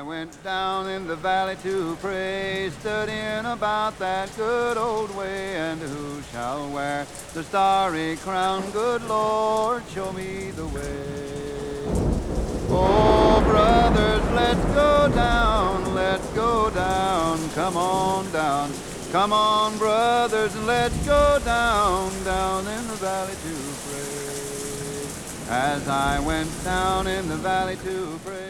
went down in the valley to pray, studying about that good old way, and who shall wear the starry crown? Good Lord, show me the way. Oh, brothers, let's go down, let's go down, come on down. Come on, brothers, and let's go down, down in the valley to pray. As I went down in the valley to pray.